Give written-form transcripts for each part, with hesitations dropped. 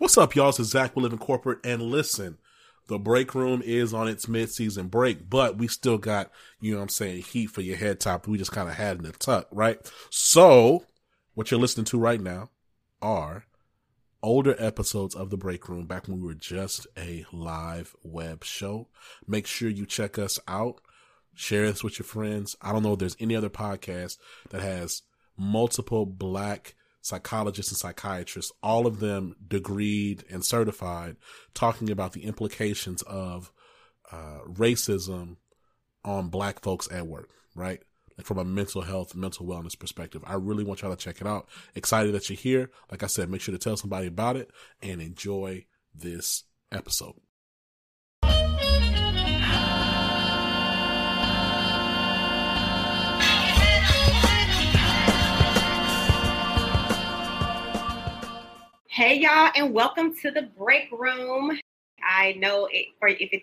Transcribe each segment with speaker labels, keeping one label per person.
Speaker 1: What's up, y'all? This is Zach. We live in corporate, and listen, the break room is on its mid-season break, but we still got, heat for your head top. We just kind of had in the tuck, right? So, what you're listening to right now are older episodes of the break room back when we were just a live web show. Make sure you check us out. Share this with your friends. I don't know if there's any other podcast that has multiple Black psychologists and psychiatrists, all of them degreed and certified, talking about the implications of racism on Black folks at work, right? Like from a mental health, mental wellness perspective. I really want y'all to check it out. Excited that you're here. Like I said, make sure to tell somebody about it and enjoy this episode.
Speaker 2: Hey y'all, and welcome to the break room. I know if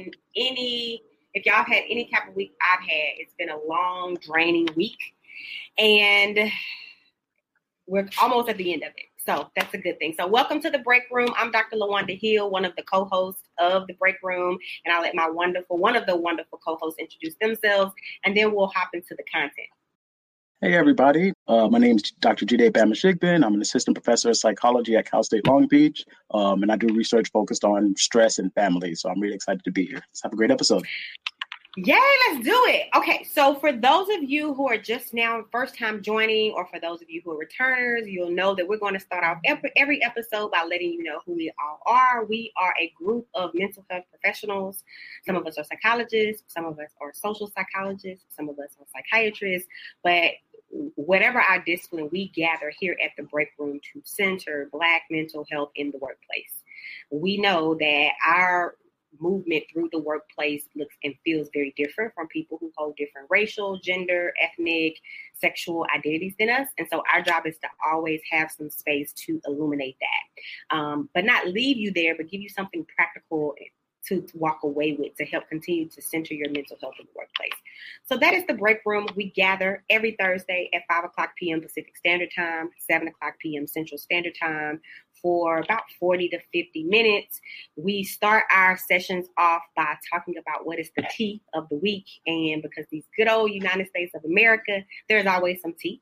Speaker 2: y'all had any type of week I've had, it's been a long, draining week, and we're almost at the end of it. So that's a good thing. So welcome to the break room. I'm Dr. LaWanda Hill, one of the co-hosts of the break room, and I'll let one of the wonderful co-hosts introduce themselves, and then we'll hop into the content.
Speaker 3: Hey, everybody. My name is Dr. Jide Bama-Shigbin. I'm an assistant professor of psychology at Cal State Long Beach, and I do research focused on stress and family. So I'm really excited to be here. Let's have a great episode.
Speaker 2: Yay, let's do it. Okay, so for those of you who are just now first time joining, or for those of you who are returners, you'll know that we're going to start off every episode by letting you know who we all are. We are a group of mental health professionals. Some of us are psychologists, some of us are social psychologists, some of us are psychiatrists, but whatever our discipline, we gather here at the break room to center Black mental health in the workplace. We know that our movement through the workplace looks and feels very different from people who hold different racial, gender, ethnic, sexual identities than us. And so our job is to always have some space to illuminate that, but not leave you there, but give you something practical to walk away with to help continue to center your mental health in the workplace. So that is the break room. We gather every Thursday at 5 o'clock p.m. Pacific Standard Time, 7 o'clock p.m. Central Standard Time for about 40 to 50 minutes. We start our sessions off by talking about what is the tea of the week. And because these good old United States of America, there's always some tea.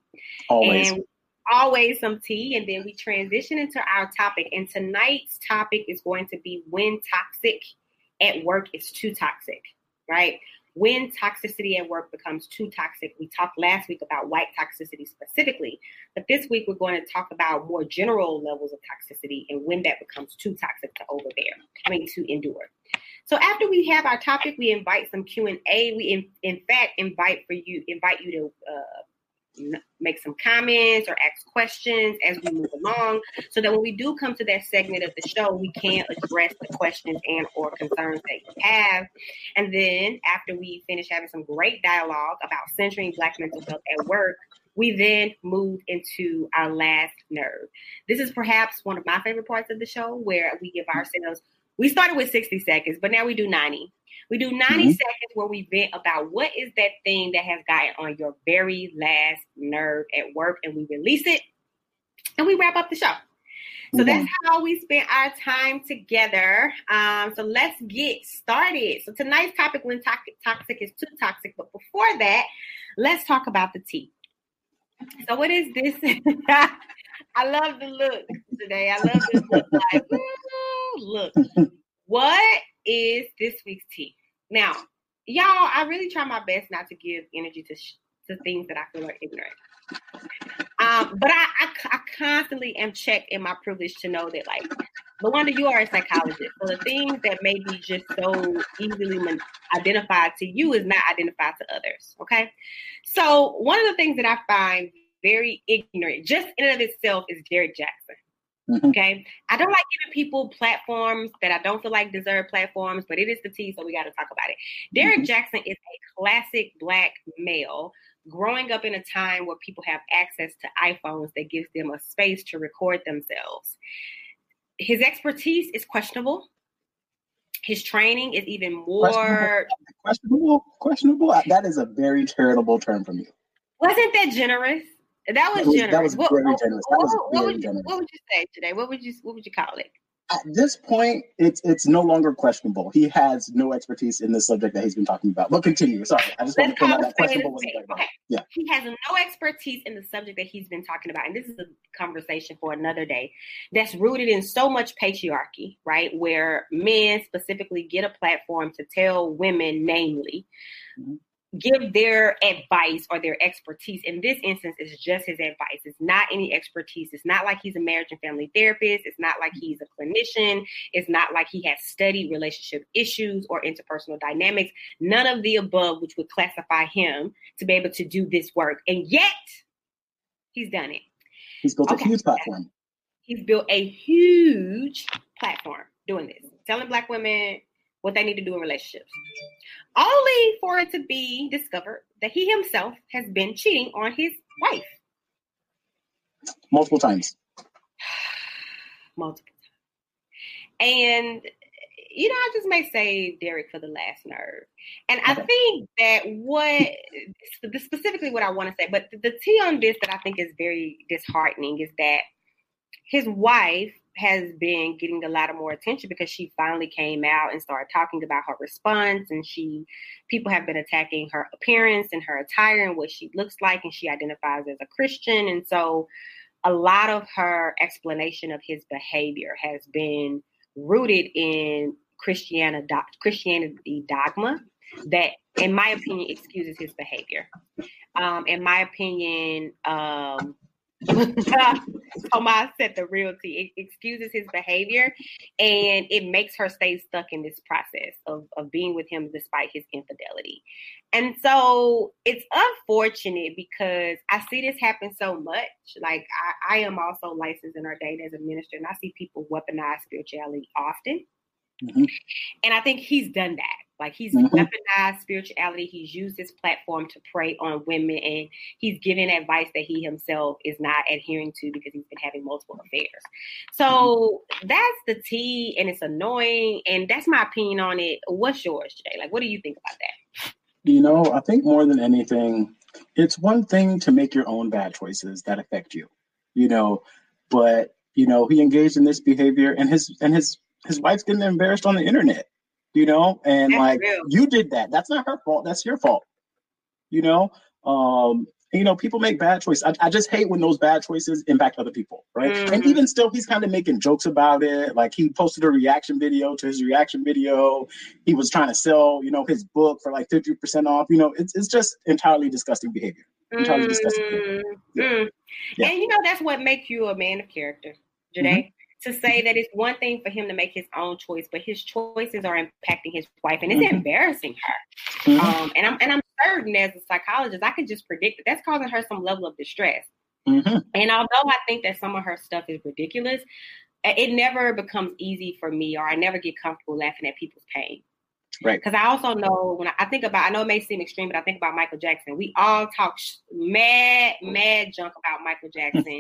Speaker 2: Always some tea. And then we transition into our topic. And tonight's topic is going to be when toxic at work is too toxic, right? When toxicity at work becomes too toxic. We talked last week about white toxicity specifically, but this week we're going to talk about more general levels of toxicity and when that becomes too toxic to endure. So after we have our topic, we invite some Q&A. We in fact invite you to make some comments or ask questions as we move along, so that when we do come to that segment of the show, we can address the questions and or concerns that you have. And then after we finish having some great dialogue about centering Black mental health at work, we then move into our last nerve. This is perhaps one of my favorite parts of the show, where we give ourselves, we started with 60 seconds, but now we do 90. We do 90 seconds where we vent about what is that thing that has gotten on your very last nerve at work, and we release it, and we wrap up the show. So that's how we spend our time together. So let's get started. So tonight's topic, when toxic is too toxic. But before that, let's talk about the tea. So what is this? I love the look today. I love this look. Like, look. What is this week's tea? Now, y'all, I really try my best not to give energy to things that I feel are ignorant. But I constantly am checked in my privilege to know that, like, LaWanda, you are a psychologist. So the things that may be just so easily identified to you is not identified to others, okay? So one of the things that I find very ignorant, just in and of itself, is Derrick Jaxn. Okay. I don't like giving people platforms that I don't feel like deserve platforms, but it is the tea, so we got to talk about it. Derrick Jaxn is a classic Black male growing up in a time where people have access to iPhones that gives them a space to record themselves. His expertise is questionable. His training is even more
Speaker 3: questionable. That is a very charitable term from you.
Speaker 2: Wasn't that generous? That was generous.
Speaker 3: That was very generous.
Speaker 2: What would you say today? What would you call it?
Speaker 3: At this point, it's no longer questionable. He has no expertise in the subject that he's been talking about. But continue. Sorry, I just want to point out that questionable wasn't right.
Speaker 2: Okay.
Speaker 3: Yeah.
Speaker 2: He has no expertise in the subject that he's been talking about. And this is a conversation for another day that's rooted in so much patriarchy, right? Where men specifically get a platform to tell women, namely, give their advice or their expertise. In this instance, it's just his advice. It's not any expertise. It's not like he's a marriage and family therapist. It's not like he's a clinician. It's not like he has studied relationship issues or interpersonal dynamics. None of the above, which would classify him to be able to do this work. And yet, he's done it.
Speaker 3: He's built a huge platform.
Speaker 2: He's built a huge platform doing this, telling Black women what they need to do in relationships, only for it to be discovered that he himself has been cheating on his wife.
Speaker 3: Multiple times.
Speaker 2: And, you know, I just may say Derek for the last nerve. And I think that specifically what I want to say, but the tea on this that I think is very disheartening is that his wife has been getting a lot of more attention because she finally came out and started talking about her response, and people have been attacking her appearance and her attire and what she looks like, and she identifies as a Christian. And so a lot of her explanation of his behavior has been rooted in Christianity dogma that, in my opinion, excuses his behavior. In my opinion, Tomas said the realty. It excuses his behavior, and it makes her stay stuck in this process of being with him despite his infidelity. And so it's unfortunate because I see this happen so much. Like I am also licensed and ordained as a minister, and I see people weaponize spirituality often. Mm-hmm. And I think he's done that. Like he's weaponized spirituality. He's used his platform to prey on women, and he's given advice that he himself is not adhering to because he's been having multiple affairs. So that's the tea, and it's annoying. And that's my opinion on it. What's yours, Jay? Like, what do you think about that?
Speaker 3: You know, I think more than anything, it's one thing to make your own bad choices that affect you, you know, but, you know, he engaged in this behavior, and his wife's getting embarrassed on the internet. You know, and that's like real. You did that. That's not her fault. That's your fault. You know, people make bad choices. I just hate when those bad choices impact other people, right? Mm-hmm. And even still, he's kind of making jokes about it. Like he posted a reaction video to his reaction video. He was trying to sell, his book for like 50% off. You know, it's just entirely disgusting behavior. Entirely disgusting behavior.
Speaker 2: Yeah. Yeah. And that's what makes you a man of character, Janae. Mm-hmm. To say that it's one thing for him to make his own choice, but his choices are impacting his wife, and it's embarrassing her. Mm-hmm. And I'm certain as a psychologist, I could just predict that that's causing her some level of distress. Mm-hmm. And although I think that some of her stuff is ridiculous, it never becomes easy for me, or I never get comfortable laughing at people's pain. Right. Because I also know when I think about, I know it may seem extreme, but I think about Michael Jackson. We all talk mad junk about Michael Jackson.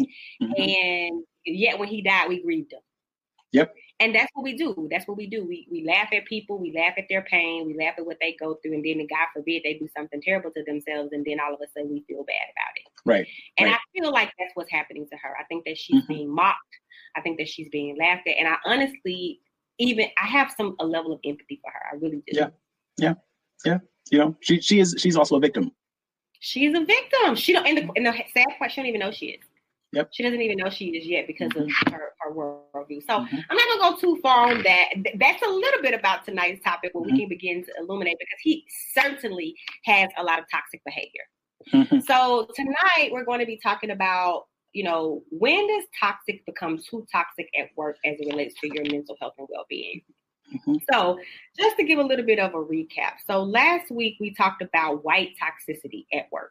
Speaker 2: And yet when he died, we grieved him. Yep. And that's what we do. We laugh at people. We laugh at their pain. We laugh at what they go through. And then, God forbid, they do something terrible to themselves. And then all of a sudden we feel bad about it. Right. And I feel like that's what's happening to her. I think that she's being mocked. I think that she's being laughed at. And I honestly, I have a level of empathy for her. I really do. Yeah. She's also a victim. She's a victim. She don't. And the sad part, she don't even know she is. Yep. She doesn't even know she is yet because of her worldview. So I'm not gonna go too far on that. That's a little bit about tonight's topic where we can begin to illuminate, because he certainly has a lot of toxic behavior. So tonight we're going to be talking about, when does toxic become too toxic at work as it relates to your mental health and well-being? So just to give a little bit of a recap. So last week we talked about white toxicity at work.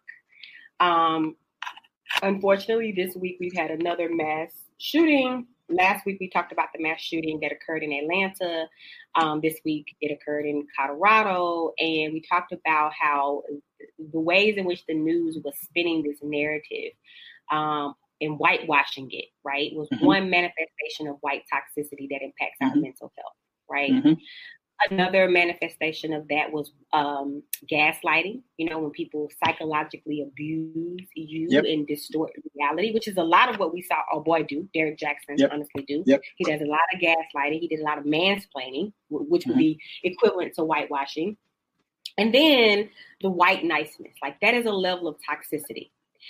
Speaker 2: Unfortunately, this week we've had another mass shooting. Last week we talked about the mass shooting that occurred in Atlanta. This week it occurred in Colorado. And we talked about how the ways in which the news was spinning this narrative and whitewashing it, right, was one manifestation of white toxicity that impacts our mental health, right? Another manifestation of that was gaslighting, when people psychologically abuse you and distort reality, which is a lot of what we saw do. Derrick Jackson honestly do. He does a lot of gaslighting. He did a lot of mansplaining, which would be equivalent to whitewashing. And then the white niceness, like that is a level of toxicity.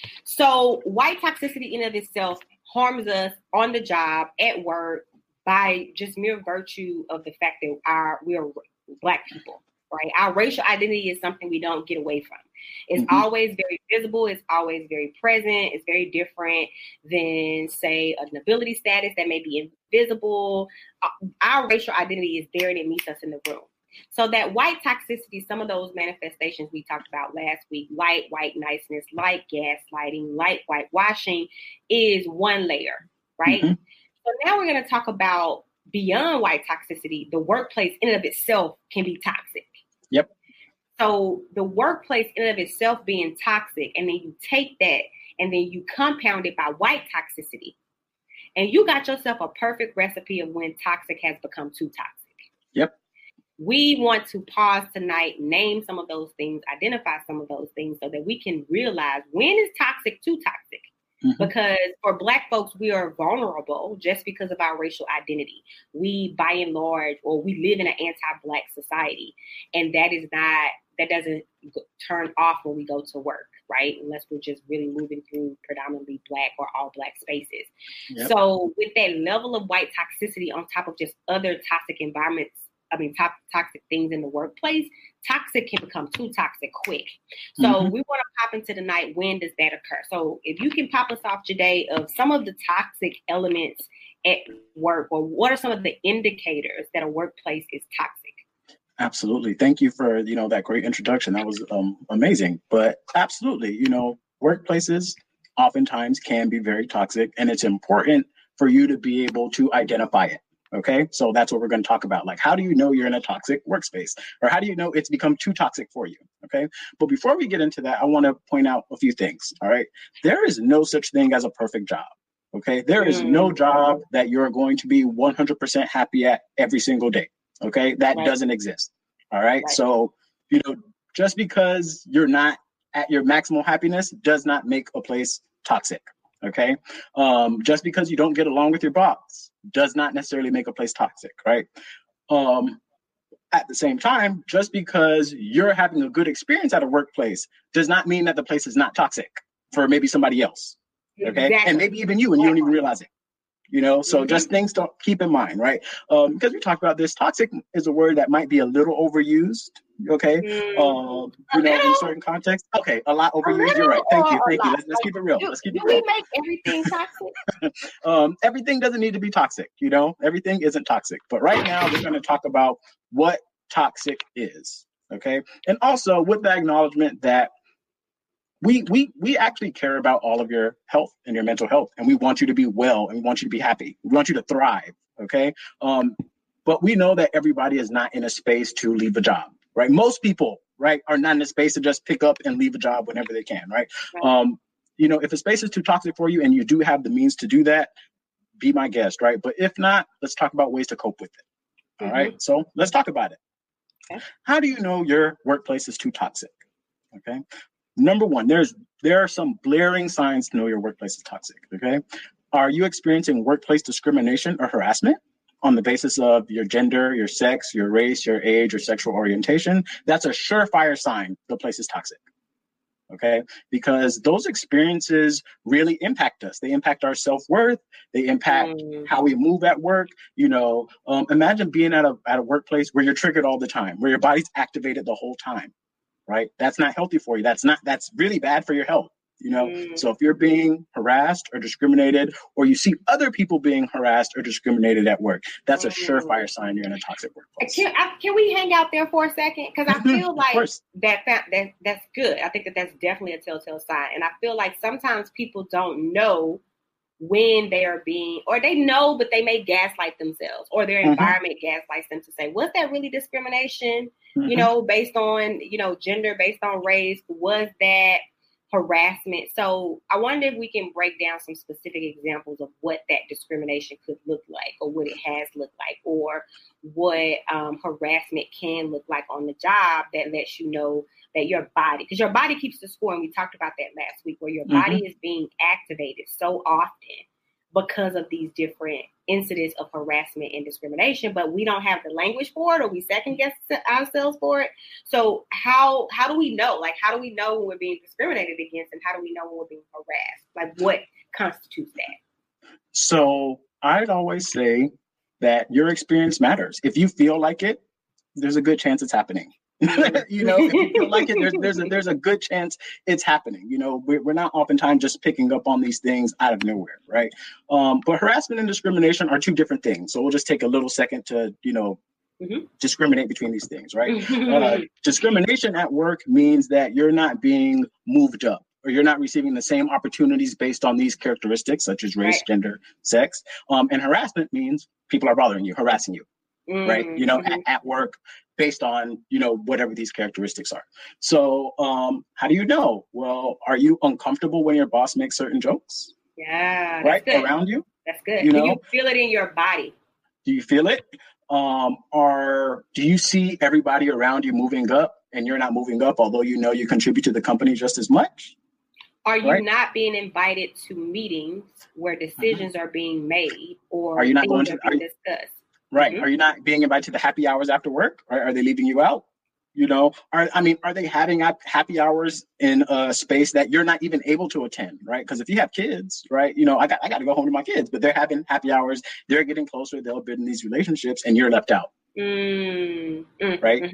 Speaker 2: So white toxicity in and of itself harms us on the job, at work, by just mere virtue of the fact that we are Black people, right? Our racial identity is something we don't get away from. It's always very visible. It's always very present. It's very different than, say, an ability status that may be invisible. Our racial identity is there and it meets us in the room. So that white toxicity, some of those manifestations we talked about last week, like white niceness, like gaslighting, like whitewashing, is one layer, right? So now we're going to talk about beyond white toxicity. The workplace in and of itself can be toxic.
Speaker 3: Yep.
Speaker 2: So the workplace in and of itself being toxic, and then you take that and then you compound it by white toxicity. And you got yourself a perfect recipe of when toxic has become too toxic.
Speaker 3: Yep.
Speaker 2: We want to pause tonight, name some of those things, identify some of those things so that we can realize when is toxic too toxic. Because for Black folks, we are vulnerable just because of our racial identity. We, by and large, or we live in an anti-Black society. And that doesn't turn off when we go to work, right? Unless we're just really moving through predominantly Black or all Black spaces. Yep. So with that level of white toxicity on top of just other toxic environments, toxic things in the workplace, toxic can become too toxic quick. So we want to pop into tonight, when does that occur? So if you can pop us off today of some of the toxic elements at work, or what are some of the indicators that a workplace is toxic?
Speaker 3: Absolutely. Thank you for, that great introduction. That was amazing. But absolutely, workplaces oftentimes can be very toxic, and it's important for you to be able to identify it. Okay, so that's what we're going to talk about. Like, how do you know you're in a toxic workspace? Or how do you know it's become too toxic for you? Okay, but before we get into that, I want to point out a few things. All right, there is no such thing as a perfect job. Okay, there is no job that you're going to be 100% happy at every single day. Okay, that doesn't exist. All right, so, just because you're not at your maximal happiness does not make a place toxic. Okay, just because you don't get along with your boss does not necessarily make a place toxic, right? At the same time, just because you're having a good experience at a workplace does not mean that the place is not toxic for maybe somebody else, okay? Exactly. And maybe even you, and you don't even realize it. So just things to keep in mind, right? Because we talked about this, toxic is a word that might be a little overused, okay? In certain contexts. Okay, a lot overused, you're right. Thank you. Let's keep it real. Let's keep it real.
Speaker 2: Do we make everything toxic?
Speaker 3: Everything doesn't need to be toxic, Everything isn't toxic. But right now, we're going to talk about what toxic is, okay? And also with the acknowledgement that we actually care about all of your health and your mental health, and we want you to be well, and we want you to be happy. We want you to thrive, okay? But we know that everybody is not in a space to leave a job, right? Most people, right, are not in a space to just pick up and leave a job whenever they can, right? If a space is too toxic for you and you do have the means to do that, be my guest, right? But if not, let's talk about ways to cope with it, all right? So let's talk about it. Okay. How do you know your workplace is too toxic, okay? Number one, there are some blaring signs to know your workplace is toxic, okay? Are you experiencing workplace discrimination or harassment on the basis of your gender, your sex, your race, your age, or sexual orientation? That's a surefire sign the place is toxic, okay? Because those experiences really impact us. They impact our self-worth. They impact how we move at work. Imagine being at a workplace where you're triggered all the time, where your body's activated the whole time. Right? That's not healthy for you. That's really bad for your health. So if you're being harassed or discriminated, or you see other people being harassed or discriminated at work, that's a surefire sign you're in a toxic workplace.
Speaker 2: Can we hang out there for a second? Because I feel like that's good. I think that's definitely a telltale sign. And I feel like sometimes people don't know when they are being, or they know, but they may gaslight themselves, or their environment gaslights them to say, was that really discrimination? Based on, gender, based on race, was that harassment. So I wonder if we can break down some specific examples of what that discrimination could look like, or what it has looked like, or what harassment can look like on the job that lets you know that your body, because your body keeps the score, and we talked about that last week, where your body is being activated so often because of these different incidents of harassment and discrimination, but we don't have the language for it, or we second guess ourselves for it. So how do we know? Like, how do we know when we're being discriminated against, and how do we know when we're being harassed? Like, what constitutes that?
Speaker 3: So I'd always say that your experience matters. If you feel like it, there's a good chance it's happening. If you feel like it, there's a good chance it's happening. We're not oftentimes just picking up on these things out of nowhere, right? But harassment and discrimination are two different things. So we'll just take a little second to, discriminate between these things, right? Discrimination at work means that you're not being moved up, or you're not receiving the same opportunities based on these characteristics, such as race, gender, sex. And harassment means people are bothering you, harassing you, right? At work, based on, whatever these characteristics are. So how do you know? Well, are you uncomfortable when your boss makes certain jokes?
Speaker 2: Yeah,
Speaker 3: right?
Speaker 2: Good.
Speaker 3: Around you?
Speaker 2: That's good. Do you feel it in your body?
Speaker 3: Do you feel it? Do you see everybody around you moving up and you're not moving up, although you contribute to the company just as much?
Speaker 2: Are you not being invited to meetings where decisions are being made, or are you not going to discussed?
Speaker 3: Right. Are you not being invited to the happy hours after work? Are they leaving you out? Are they having happy hours in a space that you're not even able to attend, right? Because if you have kids, right, I got to go home to my kids, but they're having happy hours, they're getting closer, they're building these relationships, and you're left out. Right?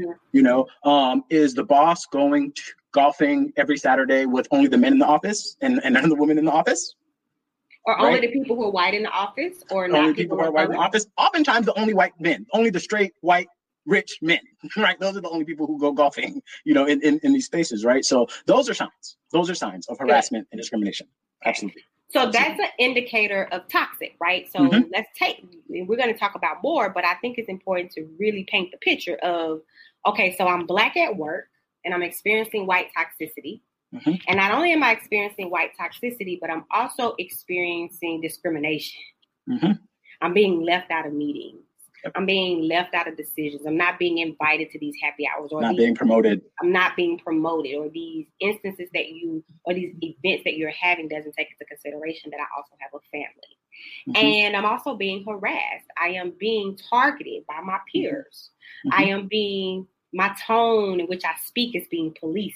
Speaker 3: Is the boss going to golfing every Saturday with only the men in the office and none of the women in the office?
Speaker 2: Or only the people who are white in the office, or not
Speaker 3: only people who are white in the office? Oftentimes, the only white men, only the straight, white, rich men, right? Those are the only people who go golfing, in these spaces, right? So those are signs. Those are signs of harassment and discrimination. Absolutely.
Speaker 2: So that's an indicator of toxic, right? So we're going to talk about more, but I think it's important to really paint the picture of, okay, so I'm Black at work and I'm experiencing white toxicity. And not only am I experiencing white toxicity, but I'm also experiencing discrimination. I'm being left out of meetings. I'm being left out of decisions. I'm not being invited to these happy hours, or
Speaker 3: being promoted.
Speaker 2: I'm not being promoted, or these instances or these events that you're having doesn't take into consideration that I also have a family. And I'm also being harassed. I am being targeted by my peers. My tone in which I speak is being policed.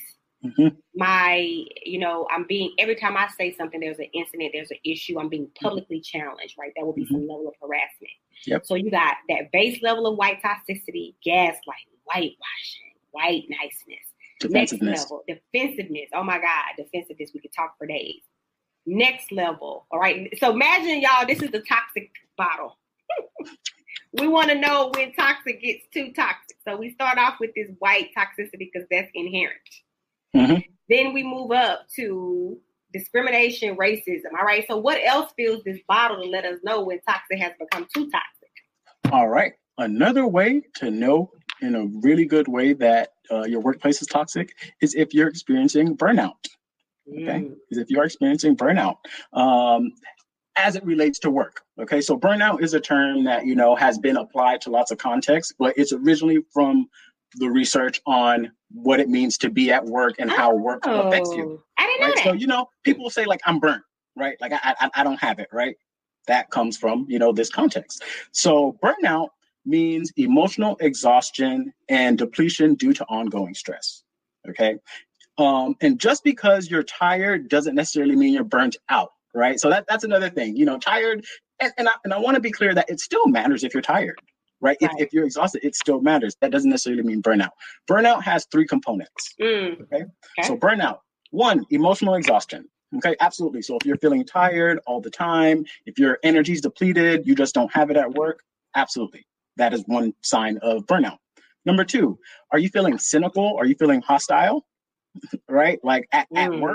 Speaker 2: Every time I say something, there's an incident, there's an issue, I'm being publicly challenged, right? That will be some level of harassment. So you got that base level of white toxicity, gaslighting, whitewashing, white niceness.
Speaker 3: Defensiveness.
Speaker 2: Next level, defensiveness. Oh my God, defensiveness. We could talk for days. Next level. All right. So imagine, y'all, this is the toxic bottle. We want to know when toxic gets too toxic. So we start off with this white toxicity because that's inherent. Then we move up to discrimination, racism. All right. So what else fills this bottle to let us know when toxic has become too toxic?
Speaker 3: All right. Another way to know in a really good way that your workplace is toxic is if you're experiencing burnout. Okay. Is if you're experiencing burnout as it relates to work. Okay. So burnout is a term that, has been applied to lots of contexts, but it's originally from the research on what it means to be at work and how work affects you.
Speaker 2: I didn't know that.
Speaker 3: So, people say like, I'm burnt, right? Like I don't have it, right? That comes from, this context. So burnout means emotional exhaustion and depletion due to ongoing stress. Okay. And just because you're tired doesn't necessarily mean you're burnt out, right? So that's another thing, tired. And I want to be clear that it still matters if you're tired. Right? If you're exhausted, it still matters. That doesn't necessarily mean burnout. Burnout has three components. Okay. So burnout, one, emotional exhaustion. Okay. Absolutely. So if you're feeling tired all the time, if your energy's depleted, you just don't have it at work. Absolutely. That is one sign of burnout. Number two, are you feeling cynical? Are you feeling hostile? Right? Like at work?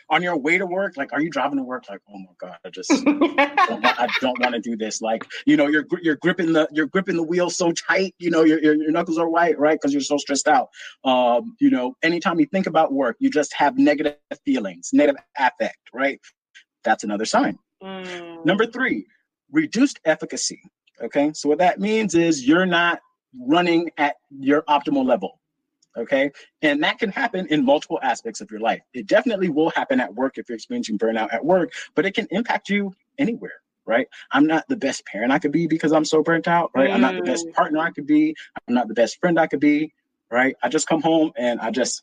Speaker 3: on your way to work, like, are you driving to work? Like, oh my God, I don't want to do this. Like, you're gripping the wheel so tight, your knuckles are white, right? Because you're so stressed out. Anytime you think about work, you just have negative feelings, negative affect, right? That's another sign. Number 3, reduced efficacy. Okay. So what that means is you're not running at your optimal level. Okay. And that can happen in multiple aspects of your life. It definitely will happen at work if you're experiencing burnout at work, but it can impact you anywhere, right? I'm not the best parent I could be because I'm so burnt out, right? I'm not the best partner I could be. I'm not the best friend I could be, right? I just come home and I just,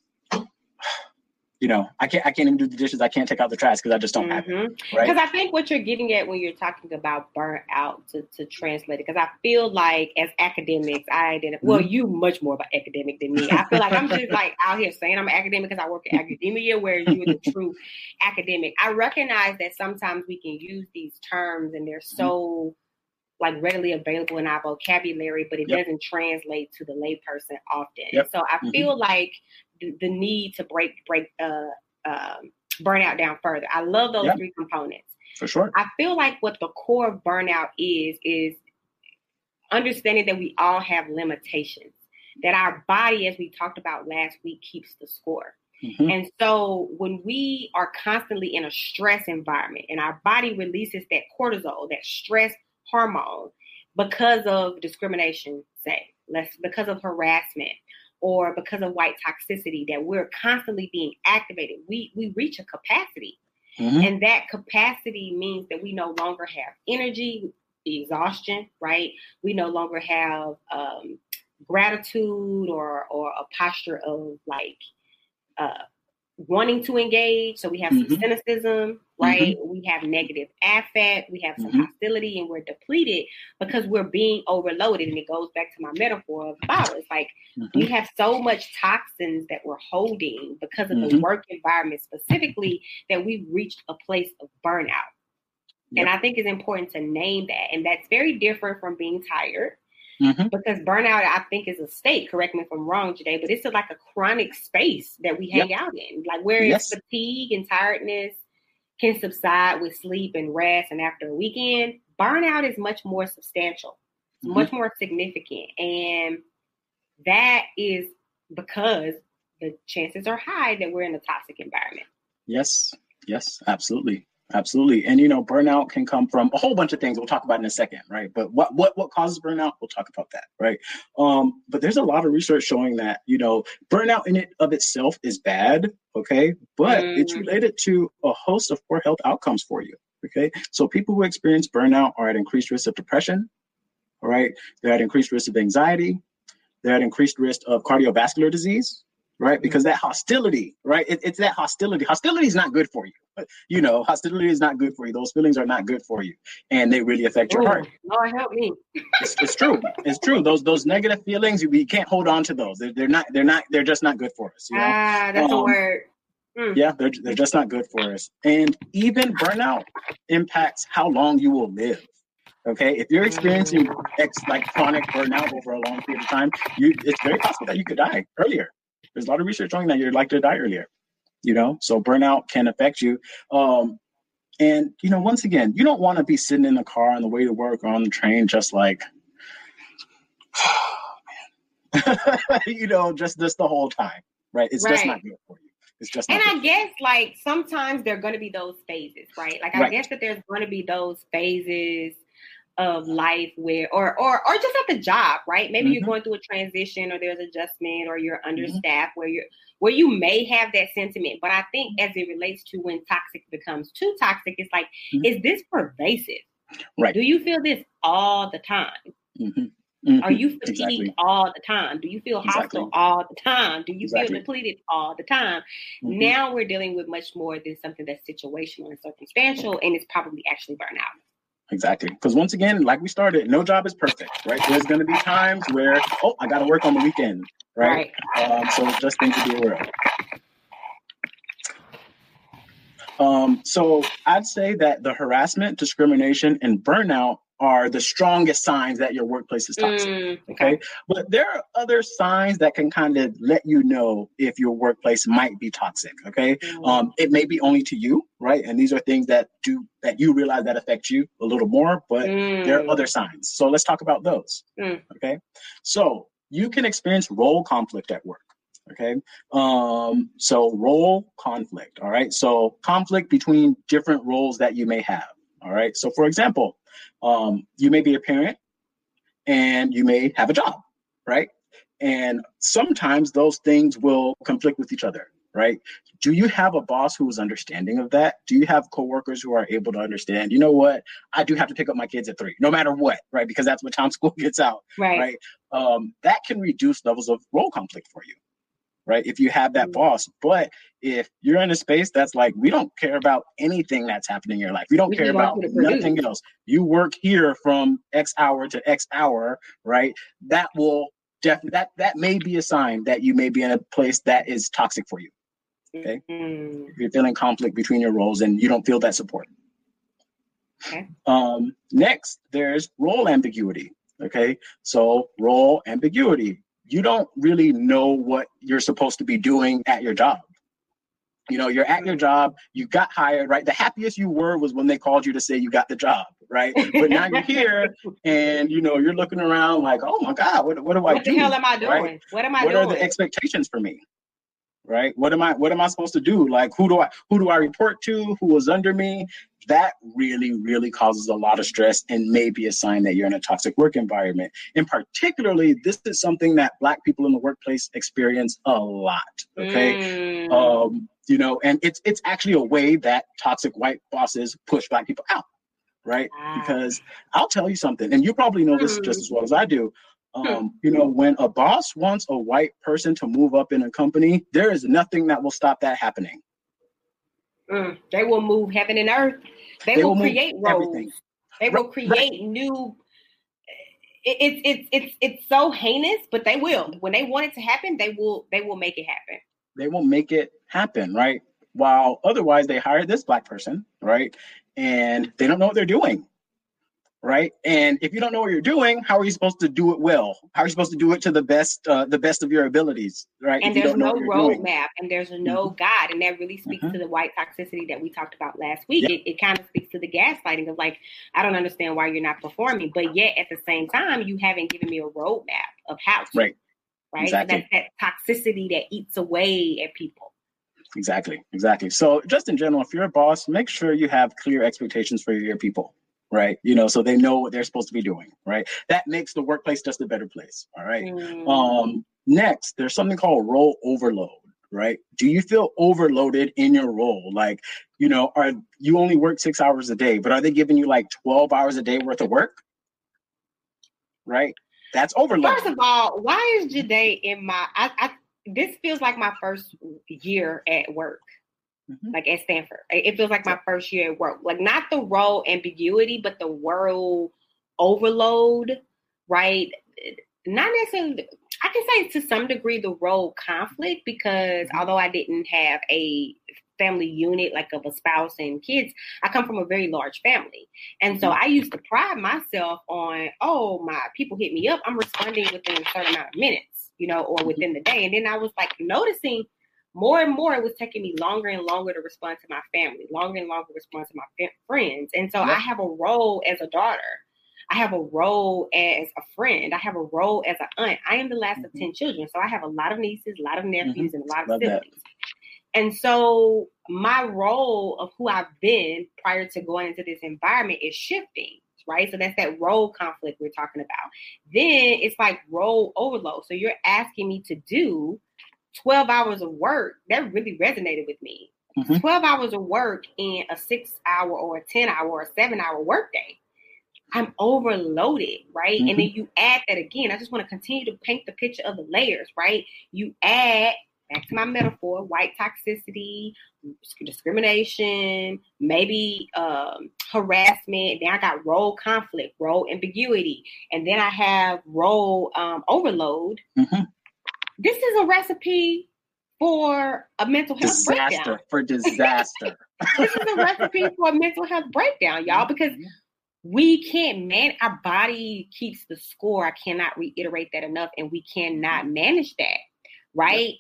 Speaker 3: I can't even do the dishes. I can't take out the trash because I just don't have it. Right?
Speaker 2: Because I think what you're getting at when you're talking about burnt out to translate it, because I feel like as academics, well, you much more of an academic than me. I feel like I'm just like out here saying I'm an academic because I work in academia, whereas you're the true academic. I recognize that sometimes we can use these terms and they're so like readily available in our vocabulary, but it doesn't translate to the layperson often. So I feel like the need to break burnout down further. I love those 3 components.
Speaker 3: For sure.
Speaker 2: I feel like what the core of burnout is understanding that we all have limitations, that our body, as we talked about last week, keeps the score. And so when we are constantly in a stress environment and our body releases that cortisol, that stress hormone, because of discrimination, because of harassment, or because of white toxicity, that we're constantly being activated, we reach a capacity. And that capacity means that we no longer have energy, exhaustion, right? We no longer have gratitude or a posture of like wanting to engage. So we have some cynicism, right? We have negative affect, we have some hostility, and we're depleted because we're being overloaded. And it goes back to my metaphor of the bottle. It's like we have so much toxins that we're holding because of the work environment specifically that we've reached a place of burnout. And I think it's important to name that. And that's very different from being tired. Because burnout, I think, is a state, correct me if I'm wrong today, but it's like a chronic space that we hang out in, like whereas fatigue and tiredness can subside with sleep and rest and after a weekend, burnout is much more substantial, much more significant. And that is because the chances are high that we're in a toxic environment.
Speaker 3: Yes, absolutely. Absolutely. And, burnout can come from a whole bunch of things we'll talk about in a second, right? But what causes burnout? We'll talk about that, right? But there's a lot of research showing that, burnout in it of itself is bad, okay? But it's related to a host of poor health outcomes for you, okay? So people who experience burnout are at increased risk of depression, all right? They're at increased risk of anxiety. They're at increased risk of cardiovascular disease, right? Because that hostility, right? It's that hostility. Hostility is not good for you. Hostility is not good for you. Those feelings are not good for you. And they really affect your heart.
Speaker 2: Lord help me.
Speaker 3: It's true. It's true. Those negative feelings, we can't hold on to those. They're just not good for us.
Speaker 2: That's a word.
Speaker 3: Yeah, they're just not good for us. And even burnout impacts how long you will live. Okay, if you're experiencing chronic burnout over a long period of time, it's very possible that you could die earlier. There's a lot of research showing that you're likely to die earlier, so burnout can affect you. And, once again, you don't want to be sitting in the car on the way to work or on the train, just like, just the whole time, right? It's just not good for you. It's just not
Speaker 2: I guess sometimes there are going to be those phases, right? I guess that there's going to be those phases of life where, or just at the job, right? Maybe you're going through a transition or there's adjustment or you're understaffed where you may have that sentiment. But I think as it relates to when toxic becomes too toxic, it's like, is this pervasive?
Speaker 3: Right.
Speaker 2: Do you feel this all the time? Are you fatigued all the time? Do you feel hostile all the time? Do you feel depleted all the time? Now we're dealing with much more than something that's situational and circumstantial, and it's probably actually burnout.
Speaker 3: Exactly. Because once again, like we started, no job is perfect, right? There's going to be times where, I got to work on the weekend, right? So just things to be aware of. So I'd say that the harassment, discrimination, and burnout are the strongest signs that your workplace is toxic. Okay. But there are other signs that can kind of let you know if your workplace might be toxic. Okay. It may be only to you, right? And these are things that you realize that affect you a little more, but there are other signs. So let's talk about those. Okay. So you can experience role conflict at work. Okay. So role conflict. All right. So conflict between different roles that you may have. All right. So for example, you may be a parent and you may have a job, right? And sometimes those things will conflict with each other, right? Do you have a boss who is understanding of that? Do you have coworkers who are able to understand, you know what, I do have to pick up my kids at 3, no matter what, right? Because that's what time school gets out, right? That can reduce levels of role conflict for you, right? If you have that boss. But if you're in a space that's like, we don't care about anything that's happening in your life. We don't care about nothing else. You work here from X hour to X hour, right? That will definitely, that may be a sign that you may be in a place that is toxic for you. Okay. If you're feeling conflict between your roles and you don't feel that support.
Speaker 2: Okay.
Speaker 3: Next, there's role ambiguity. Okay. So role ambiguity. You don't really know what you're supposed to be doing at your job. You know, you're at your job, you got hired, right? The happiest you were was when they called you to say you got the job, right? But now you're here and, you know, you're looking around like, oh my God, what do I do?
Speaker 2: What the hell am I doing?
Speaker 3: Right?
Speaker 2: What am I doing?
Speaker 3: What are the expectations for me? Right? What am I supposed to do? Like, who do I report to? Who was under me? That really, really causes a lot of stress and may be a sign that you're in a toxic work environment. And particularly, this is something that Black people in the workplace experience a lot. Okay. You know, and it's actually a way that toxic white bosses push Black people out. Right. Because I'll tell you something, and you probably know this just as well as I do. You know, when a boss wants a white person to move up in a company, there is nothing that will stop that happening.
Speaker 2: They will move heaven and earth. They will create roles. Everything. They will create new. It's so heinous, but they will. When they want it to happen, they will make it happen.
Speaker 3: They will make it happen, right? While otherwise they hired this Black person, right? And they don't know what they're doing. Right. And if you don't know what you're doing, how are you supposed to do it well? How are you supposed to do it to the best of your abilities? Right.
Speaker 2: And there's no roadmap and there's no guide. And that really speaks to the white toxicity that we talked about last week. Yep. It kind of speaks to the gaslighting of like, I don't understand why you're not performing. But yet at the same time, you haven't given me a roadmap of how to. Right. Exactly. So that's that toxicity that eats away at people.
Speaker 3: Exactly. So just in general, if you're a boss, make sure you have clear expectations for your people. Right. You know, so they know what they're supposed to be doing. Right. That makes the workplace just a better place. All right. Next, there's something called role overload. Right. Do you feel overloaded in your role? Like, you know, you only work 6 hours a day, but are they giving you like 12 hours a day worth of work? Right. That's overload.
Speaker 2: First of all, why is Jade in my this feels like my first year at work. Like at Stanford, it feels like my first year at work. Like not the role ambiguity, but the role overload, right? Not necessarily. I can say to some degree the role conflict because although I didn't have a family unit like of a spouse and kids, I come from a very large family, and so I used to pride myself on, my people hit me up, I'm responding within a certain amount of minutes, you know, or within the day, and then I was like noticing. More and more, it was taking me longer and longer to respond to my family, longer and longer to respond to my friends. And so I have a role as a daughter. I have a role as a friend. I have a role as an aunt. I am the last of 10 children. So I have a lot of nieces, a lot of nephews, and a lot of siblings. And so my role of who I've been prior to going into this environment is shifting. Right. So that's that role conflict we're talking about. Then it's like role overload. So you're asking me to do 12 hours of work. That really resonated with me. 12 hours of work in a 6 hour or a 10 hour or a 7 hour workday. I'm overloaded, right? And then you add that again. I just want to continue to paint the picture of the layers, right? You add, back to my metaphor, white toxicity, discrimination, maybe harassment. Then I got role conflict, role ambiguity. And then I have role overload. This is a recipe for a mental health breakdown.
Speaker 3: For disaster.
Speaker 2: This is a recipe for a mental health breakdown, y'all, because we can't our body keeps the score. I cannot reiterate that enough. And we cannot manage that. Right.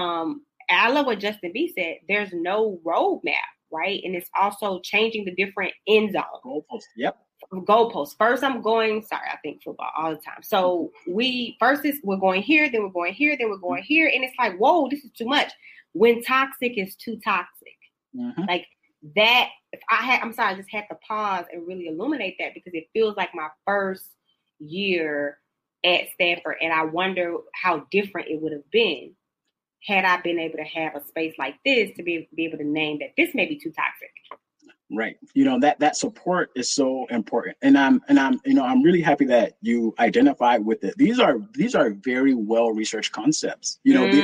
Speaker 2: I love what Justin B said. There's no roadmap. Right. And it's also changing the different end zones.
Speaker 3: Goalposts. Yep.
Speaker 2: Goalposts. First, I think football all the time. So we're going here, then we're going here, then we're going here. And it's like, whoa, this is too much. When toxic is too toxic. Mm-hmm. Like that, I just had to pause and really illuminate that, because it feels like my first year at Stanford. And I wonder how different it would have been had I been able to have a space like this to be able to name that this may be too toxic.
Speaker 3: Right. That support is so important. And I'm really happy that you identified with it. These are very well researched concepts,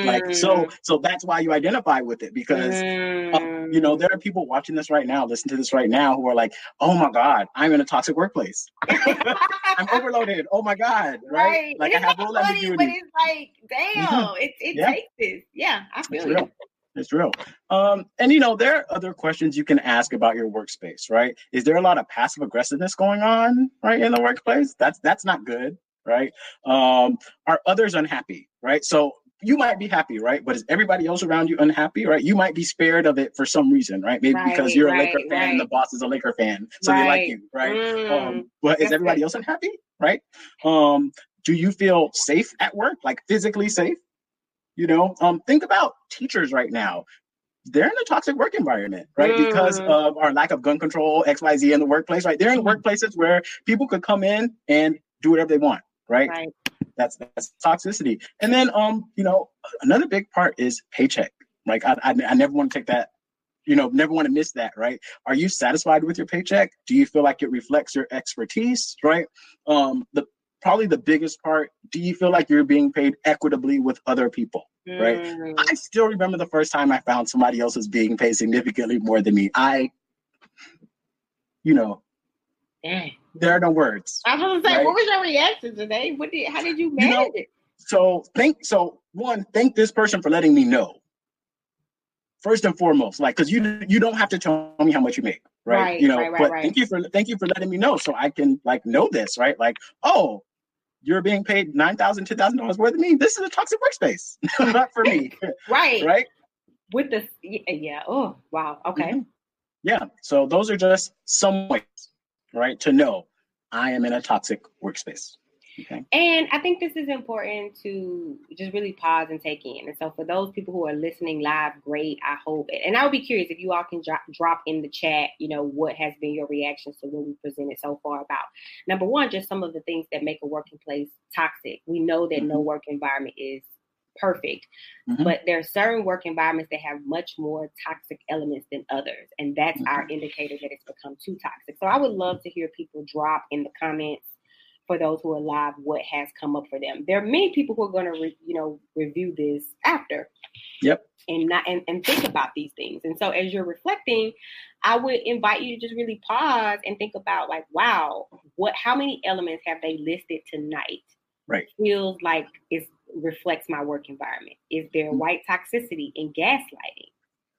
Speaker 3: so that's why you identify with it, because, there are people watching this right now, listen to this right now, who are like, oh my God, I'm in a toxic workplace. I'm overloaded. Oh my God. Right. Like,
Speaker 2: it's
Speaker 3: I have role ambiguity.
Speaker 2: But it's like, damn, it takes this. Yeah. I feel you.
Speaker 3: It's real. And there are other questions you can ask about your workspace, right? Is there a lot of passive aggressiveness going on, right, in the workplace? That's not good, right? Are others unhappy, right? So you might be happy, right? But is everybody else around you unhappy, right? You might be spared of it for some reason, right? Maybe because you're a Laker fan and the boss is a Laker fan, so they like you, right? But is everybody else unhappy, right? Do you feel safe at work, like physically safe? Think about teachers right now. They're in a toxic work environment, right? Because of our lack of gun control, XYZ in the workplace, right? They're in workplaces where people could come in and do whatever they want, right? That's toxicity. And then, another big part is paycheck. Like, I never want to take that, never want to miss that, right? Are you satisfied with your paycheck? Do you feel like it reflects your expertise, right? Probably the biggest part, do you feel like you're being paid equitably with other people, right? I still remember the first time I found somebody else was being paid significantly more than me. There are no words.
Speaker 2: I was going to say, right? What was your reaction today? How did you manage it?
Speaker 3: So thank this person for letting me know. First and foremost, like, because you don't have to tell me how much you make, right? But thank you for letting me know, so I can know this, right? Like, oh, you're being paid $9,000, $10,000 more than me. This is a toxic workspace, not for me. Right.
Speaker 2: With the Oh, wow. Okay.
Speaker 3: Mm-hmm. Yeah. So those are just some ways, right, to know I am in a toxic workspace. Okay.
Speaker 2: And I think this is important to just really pause and take in. And so for those people who are listening live, great. I hope it. And I would be curious if you all can drop in the chat, what has been your reactions to what we presented so far about, number one, just some of the things that make a working place toxic. We know that no work environment is perfect, but there are certain work environments that have much more toxic elements than others. And that's our indicator that it's become too toxic. So I would love to hear people drop in the comments, for those who are live, what has come up for them. There are many people who are going to, review this after.
Speaker 3: Yep.
Speaker 2: And think about these things. And so as you're reflecting, I would invite you to just really pause and think about, like, wow, how many elements have they listed tonight?
Speaker 3: Right.
Speaker 2: Feels like it reflects my work environment. Is there white toxicity and gaslighting?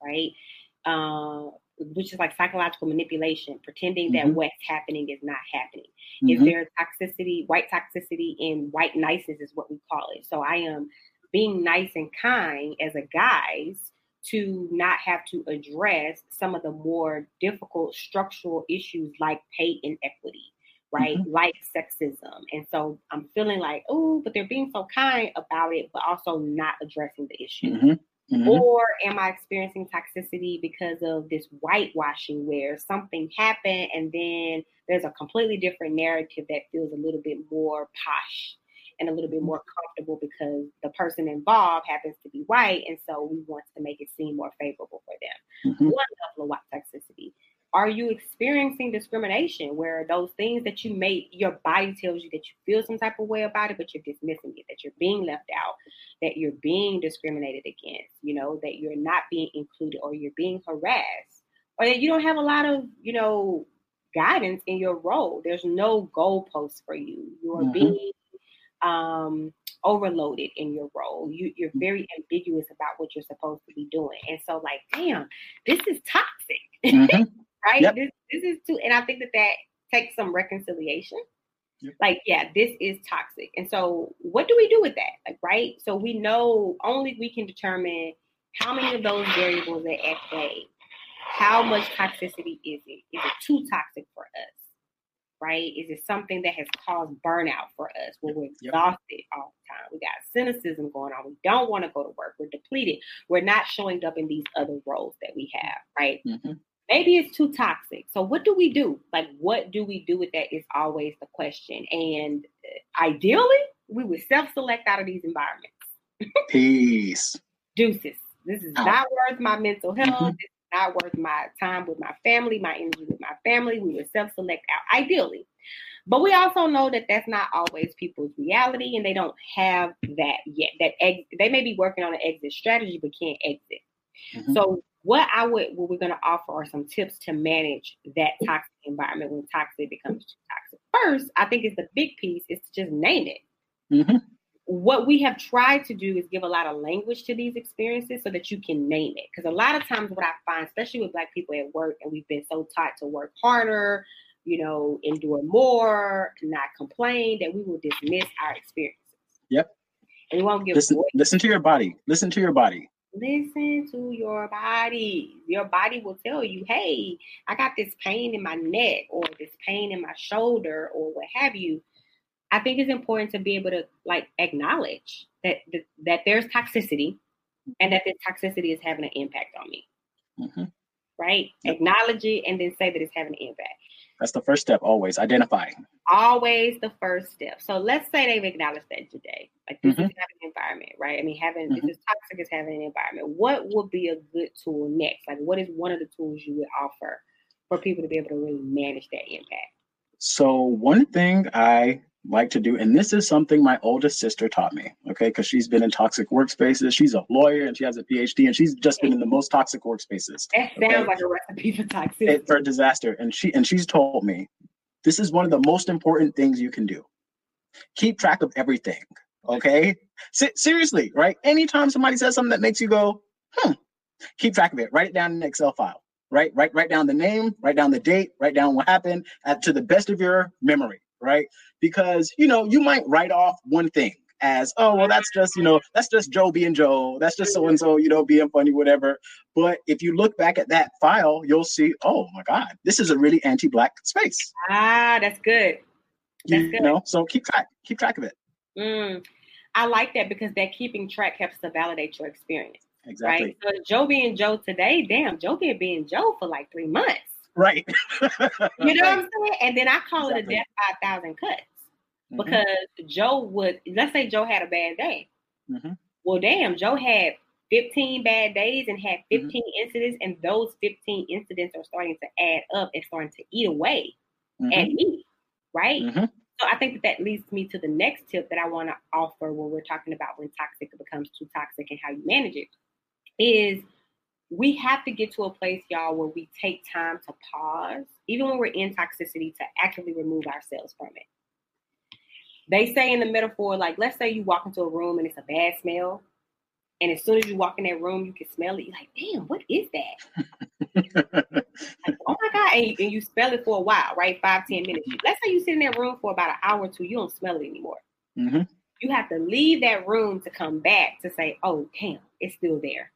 Speaker 2: Right. Which is like psychological manipulation, pretending that what's happening is not happening. Is there white toxicity and white niceness is what we call it. So I am being nice and kind as a guise to not have to address some of the more difficult structural issues like pay inequity, right? Like sexism. And so I'm feeling like, oh, but they're being so kind about it, but also not addressing the issue. Or am I experiencing toxicity because of this whitewashing where something happened and then there's a completely different narrative that feels a little bit more posh and a little bit more comfortable because the person involved happens to be white, and so we want to make it seem more favorable for them. One level of white toxicity. Are you experiencing discrimination where those things that you made, your body tells you that you feel some type of way about it, but you're dismissing it, that you're being left out, that you're being discriminated against, that you're not being included, or you're being harassed, or that you don't have a lot of, guidance in your role. There's no goalposts for you. You are being overloaded in your role. You're very ambiguous about what you're supposed to be doing. And so, like, damn, this is toxic. Right? Yep. This is too, and I think that take some reconciliation.
Speaker 3: Yep.
Speaker 2: Like, yeah, this is toxic. And so what do we do with that? Like, right? So we know only we can determine how many of those variables are at play. How much toxicity is it? Is it too toxic for us? Right? Is it something that has caused burnout for us where we're exhausted all the time? We got cynicism going on. We don't want to go to work. We're depleted. We're not showing up in these other roles that we have, right?
Speaker 3: Mm-hmm.
Speaker 2: Maybe it's too toxic. So what do we do? Like, what do we do with that is always the question. And ideally, we would self-select out of these environments.
Speaker 3: Peace.
Speaker 2: Deuces. This is not worth my mental health. Mm-hmm. This is not worth my time with my family, my energy with my family. We would self-select out, ideally. But we also know that that's not always people's reality, and they don't have that yet. They may be working on an exit strategy, but can't exit. Mm-hmm. So what we're going to offer are some tips to manage that toxic environment when toxic becomes too toxic. First, I think it's the big piece is to just name it. Mm-hmm. What we have tried to do is give a lot of language to these experiences so that you can name it. Because a lot of times what I find, especially with Black people at work, and we've been so taught to work harder, endure more, not complain, that we will dismiss our experiences.
Speaker 3: Yep.
Speaker 2: And we won't give
Speaker 3: listen to your body. Listen to your body.
Speaker 2: Listen to your body. Your body will tell you, hey, I got this pain in my neck or this pain in my shoulder or what have you. I think it's important to be able to acknowledge that there's toxicity and that this toxicity is having an impact on me. Mm-hmm. Right? Yep. Acknowledge it and then say that it's having an impact.
Speaker 3: That's the first step, always. Identify.
Speaker 2: Always the first step. So let's say they've acknowledged that today. Like this is having an environment, right? I mean, this is toxic is having an environment. What would be a good tool next? Like what is one of the tools you would offer for people to be able to really manage that impact?
Speaker 3: So one thing I like to do, and this is something my oldest sister taught me, okay, because she's been in toxic workspaces. She's a lawyer and she has a PhD, and she's just been in the most toxic workspaces.
Speaker 2: That sounds like a recipe for toxicity.
Speaker 3: For disaster. And she's told me, this is one of the most important things you can do. Keep track of everything, okay? Seriously, right? Anytime somebody says something that makes you go, keep track of it. Write it down in an Excel file, right? Write down the name, write down the date, write down what happened to the best of your memory, right? Because, you might write off one thing as, oh, well, that's just Joe being Joe. That's just so-and-so, being funny, whatever. But if you look back at that file, you'll see, oh my God, this is a really anti-Black space.
Speaker 2: Ah, that's good. That's good.
Speaker 3: So keep track of it.
Speaker 2: I like that because that keeping track helps to validate your experience.
Speaker 3: Exactly.
Speaker 2: Right? So Joe being Joe today, damn, Joe being Joe for like 3 months.
Speaker 3: Right.
Speaker 2: You know what I'm saying? And then I call it a death by 1,000 cuts. Because let's say Joe had a bad day. Mm-hmm. Well, damn, Joe had 15 bad days and had 15 incidents, and those 15 incidents are starting to add up and starting to eat away at me, right? Mm-hmm. So I think that leads me to the next tip that I want to offer when we're talking about when toxic becomes too toxic and how you manage it, is we have to get to a place, y'all, where we take time to pause, even when we're in toxicity, to actively remove ourselves from it. They say in the metaphor, like, let's say you walk into a room and it's a bad smell. And as soon as you walk in that room, you can smell it. You're like, damn, what is that? Like, oh my God. And you smell it for a while, right? 5-10 minutes. Let's say you sit in that room for about an hour or two. You don't smell it anymore. Mm-hmm. You have to leave that room to come back to say, oh, damn, it's still there.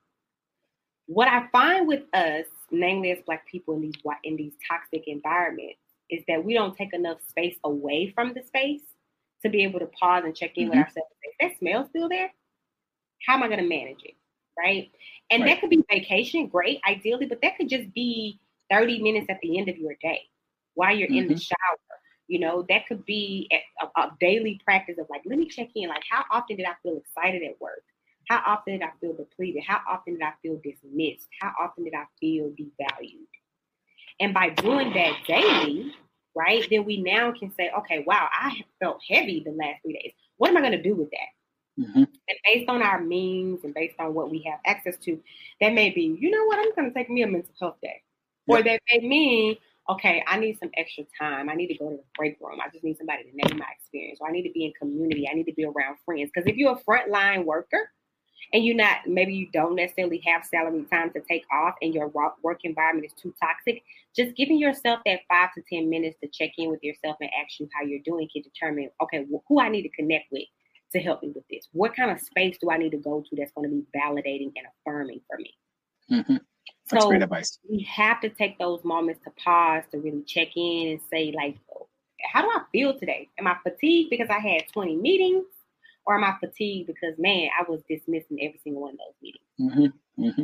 Speaker 2: What I find with us, namely as Black people in these toxic environments, is that we don't take enough space away from the space to be able to pause and check in with ourselves and say, that smell still there? How am I going to manage it? Right? And that could be vacation, great, ideally, but that could just be 30 minutes at the end of your day while you're in the shower. That could be a daily practice of like, let me check in. Like, how often did I feel excited at work? How often did I feel depleted? How often did I feel dismissed? How often did I feel devalued? And by doing that daily, right, then we now can say, okay, wow, I have felt heavy the last 3 days. What am I going to do with that? Mm-hmm. And based on our means and based on what we have access to, that may be, you know what, I'm going to take me a mental health day. Yep. Or that may mean, okay, I need some extra time. I need to go to the break room. I just need somebody to name my experience. Or I need to be in community. I need to be around friends. Because if you're a frontline worker, and maybe you don't necessarily have salary time to take off and your work environment is too toxic, just giving yourself that 5 to 10 minutes to check in with yourself and ask you how you're doing can determine, okay, who I need to connect with to help me with this. What kind of space do I need to go to that's going to be validating and affirming for me?
Speaker 3: Mm-hmm. That's great advice.
Speaker 2: We have to take those moments to pause, to really check in and say, like, how do I feel today? Am I fatigued because I had 20 meetings? Or am I fatigued because, man, I was dismissing every single one of those meetings?
Speaker 3: Mm-hmm. Mm-hmm.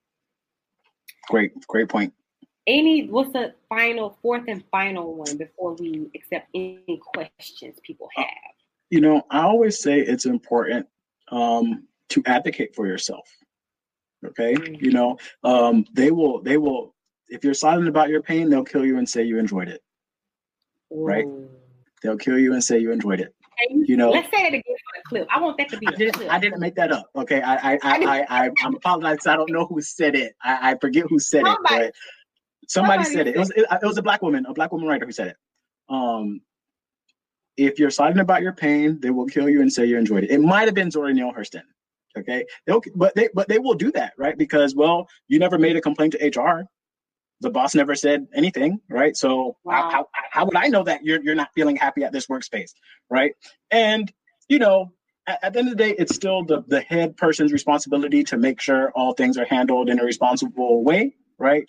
Speaker 3: Great point.
Speaker 2: What's the fourth and final one before we accept any questions people have?
Speaker 3: I always say it's important to advocate for yourself. Okay. Mm-hmm. They will, if you're silent about your pain, they'll kill you and say you enjoyed it. Ooh. Right. They'll kill you and say you enjoyed it.
Speaker 2: Let's say it again for the clip. I want that to be a clip.
Speaker 3: I didn't make that up. Okay. I'm apologizing. I don't know who said it. I forget who said it, but somebody said it. It was a black woman writer who said it. If you're silent about your pain, they will kill you and say you enjoyed it. It might have been Zora Neale Hurston. Okay. But they will do that, right? Because, well, you never made a complaint to HR. The boss never said anything, right? So wow. How would I know that you're not feeling happy at this workspace, right? And, at the end of the day, it's still the head person's responsibility to make sure all things are handled in a responsible way, right?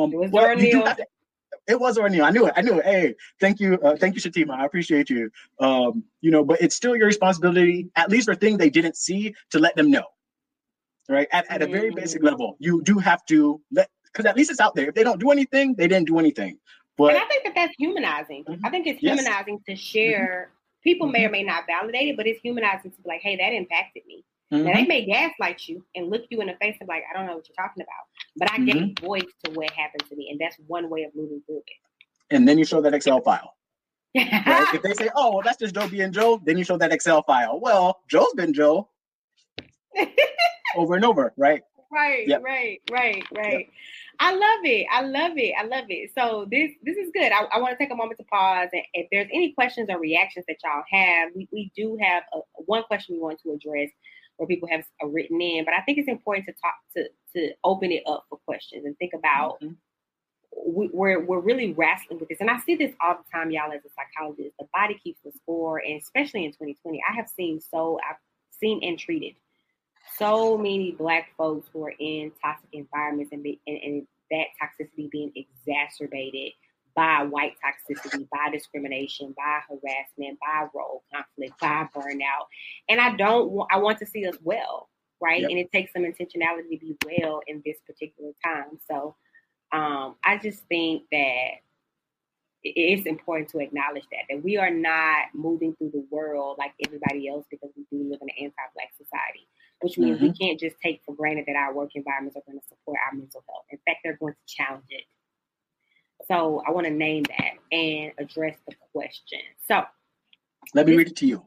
Speaker 3: It was Zora Neale. I knew it. Hey, thank you, Shatima. I appreciate you. But it's still your responsibility, at least for things they didn't see, to let them know, right? At a very basic level, you do have to because at least it's out there. If they don't do anything, they didn't do anything. But
Speaker 2: and I think that's humanizing. Mm-hmm. I think it's humanizing to share. Mm-hmm. People may or may not validate it, but it's humanizing to be like, hey, that impacted me. Mm-hmm. Now, they may gaslight you and look you in the face and be like, I don't know what you're talking about. But I gave voice to what happened to me. And that's one way of moving through it.
Speaker 3: And then you show that Excel file. Right? If they say, oh, well, that's just Joe being Joe, then you show that Excel file. Well, Joe's been Joe over and over, right?
Speaker 2: Right, yep. right. Yep. I love it. So this is good. I want to take a moment to pause. And if there's any questions or reactions that y'all have, we do have one question we want to address where people have written in. But I think it's important to talk to open it up for questions and think about we're really wrestling with this. And I see this all the time, y'all, as a psychologist. The body keeps the score. And especially in 2020, I've seen and treated so many Black folks who are in toxic environments and that toxicity being exacerbated by white toxicity, by discrimination, by harassment, by role conflict, by burnout. And I want to see us well, right? Yep. And it takes some intentionality to be well in this particular time. So I just think that it's important to acknowledge that we are not moving through the world like everybody else because we do live in an anti-Black society, which means we can't just take for granted that our work environments are going to support our mental health. In fact, they're going to challenge it. So I want to name that and address the question. So
Speaker 3: let me read it to you.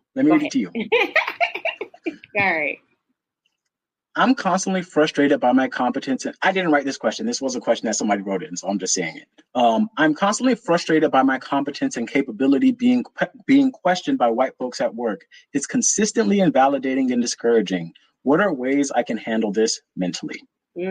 Speaker 2: All right.
Speaker 3: I'm constantly frustrated by my competence. And I didn't write this question. This was a question that somebody wrote in, so I'm just saying it. I'm constantly frustrated by my competence and capability being questioned by white folks at work. It's consistently invalidating and discouraging. What are ways I can handle this mentally?